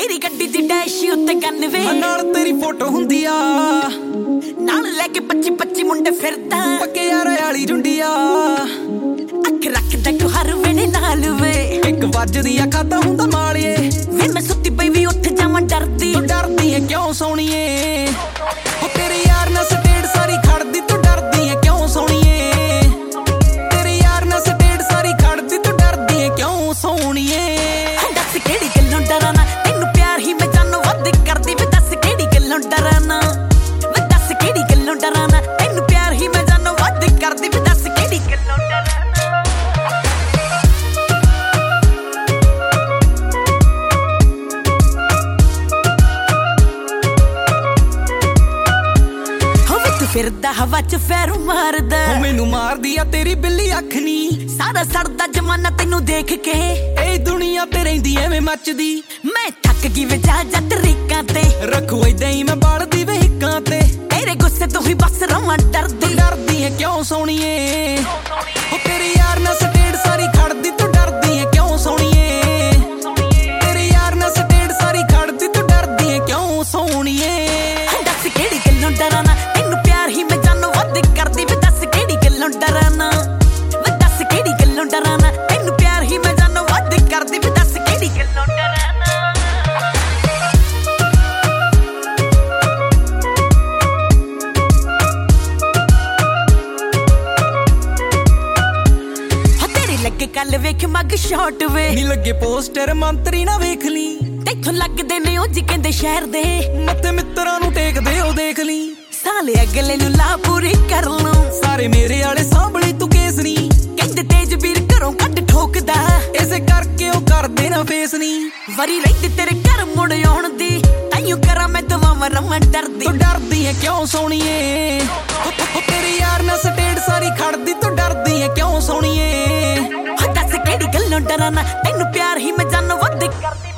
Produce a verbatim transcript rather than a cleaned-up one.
मेरी गड्डी the dash उत्ते गन वे नाल तेरी फोटो हुंदी आ नाल लेके पच्ची पच्ची मुंडे फिरदा पक्के यार वाली झुंडिया अख रखदा तू हर वेले नाल वे एक वजदी आ खाता हुंदा मालिए वे मैं सुत्ती पई भी उठ जावां डरदी तू डरदी है क्यों सोहणीए ओ तेरे यार ना स्टेट सारी खड़दी तू डरदी है क्यों सोहणीए तेरे यार ना स्टेट सारी खड़दी तू डरदी है क्यों सोहणीए दस केड़ी गल्लों डराना तैनू प्यार ही मैं जानो वध करदी वे दस केड़ी गल्लों डराना वे दस केड़ी गल्लों डराना तैनू प्यार ही मैं जानो वध करदी वे दस केड़ी गल्लों डराना होवे तू फिरदा हवा च पैर मारदा ओ मैनू मारदी आ तेरी बिल्ली अख नी सारा सड़दा जमाना तैनू देख के ए दुनिया ते रहिंदी एवें मचदी मैं थक गई वे जा जा तरीकां ते रखू इदां ही मैं बालदी वे हिक्कां ते तेरे गुस्से तो ही बस रवां डरदी डरदी है क्यों सोहणीए ओ तेरे यार ना स्टेट सारी खड़दी तू डरदी है क्यों सोहणीए तेरे यार ना स्टेट सारी खड़दी तू डरदी है क्यों सोहणीए दस केड़ी गल्लों डराना तैनू प्यार ही मैं जानो वध करदी वे दस केड़ी गल्लों डराना वे दस केड़ी गल्लों डराना तैनू प्यार ही मैं जानो वध करदी वे दस केड़ी गल्लों डराना हो तेरे लगे कल वेख मग शॉट वे नी लगे पोस्टर मंत्री ना वेख ली तैथों लगदे ने ओ जी कहंदे शहर दे मत्ते मित्तरां नू टेकदे ओ देख ली साले अगले नू ला पूरी कर लूं सारे मेरे आले सांभले तू केसनी कहंदे तेज वीर घरों कट ठोकदा इसे करके ओ करदे ना फेस नी वरी रहिंदी तेरे घर मुड़ आउण दी ताइयों करा मैं दवावां रवां डरदी तू डरदी है क्यों सोहणीए ओ ओ तेरे यार ना स्टेट सारी खड़दी तू डरदी है क्यों सोहणीए दस केड़ी गल्लों डराना तैनू प्यार ही मैं जानो वध करदी